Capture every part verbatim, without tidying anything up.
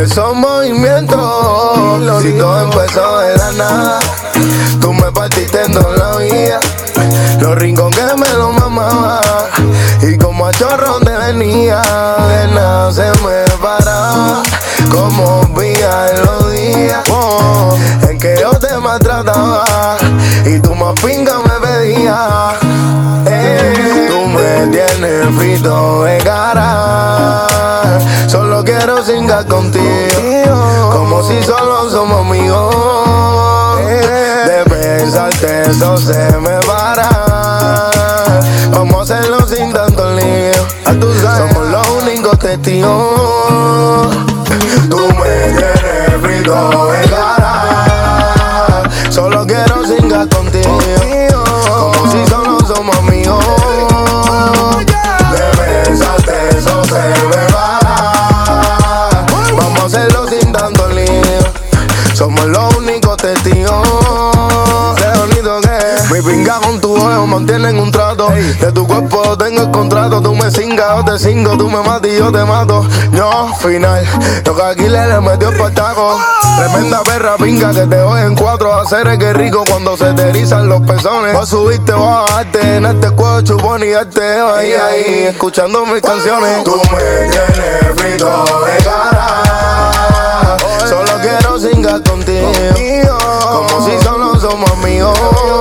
esos movimientos. Si todo empezó de la nada, tú me partiste en toda la vida. Los rincones que me lo mamaba y como a chorro te venía. De nada se me paraba, como vía en los días oh, en que yo te maltrataba y tú más pinga me pedías. Eh, tú me tienes frito de cara, solo quiero cingar contigo, como si solo somos amigos. De pensarte eso se me para. Vamos a hacerlo sin tanto lío. Somos los únicos testigos. Tú me tienes frito de cara, solo quiero cingar contigo, como si solo somos amigos. De pensarte eso se me para. Vamos a hacerlo sin tanto lío. Somos los únicos testigos. Mi pinga con tu ojo mantienen un trato. De tu cuerpo tengo el contrato. Tú me cingas, yo te cingo. Tú me matas y yo te mato. No, final. Lo que aquí le, le metió el pataco. Tremenda perra pinga que te voy en cuatro. Hacer es que rico cuando se te erizan los pezones. Voy a subirte, voy a bajarte. En este cuadro chupón y darte ahí, ahí. Escuchando mis canciones. Tú me tienes frito de cara, solo quiero cingar contigo, como si solo somos amigos.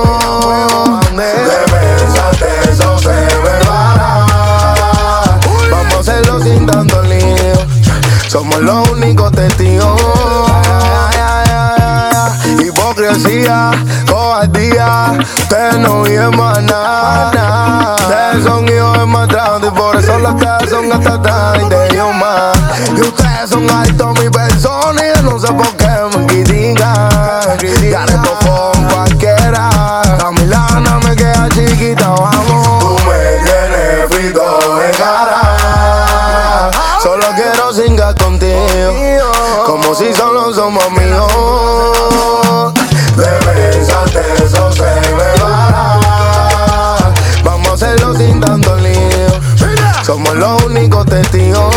De pensarte eso se me para. Vamos a hacerlo sin tanto lío. Somos los únicos testigos. Hipocresía, cobardía, ustedes no viven más nada. Ustedes son hijos de maltrato y por eso las ustedes son hasta tarde y de ellos más. Y ustedes son altos mi persona y yo no sé por qué me critican. Ya esto fue cualquiera. La Milana me queda chiquita, vamos. Tú me tienes frito de cara, solo quiero cingar contigo, como si solo somos amigos. De pensarte eso se me para. Vamos a hacerlo sin tanto lío. Somos los únicos testigos.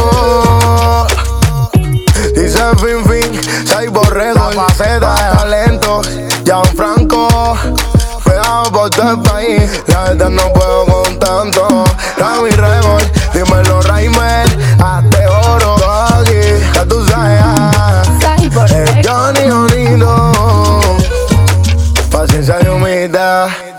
Dice Fin Fin, Sai Borrego, la faceta de talento. Gianfranco, pegado por todo el país. La verdad no puedo con tanto. Rami Rebol, dímelo Raimer, hazte oro. Aquí, ya tú sabes. Es Johnny Bonito. Paciencia y humildad.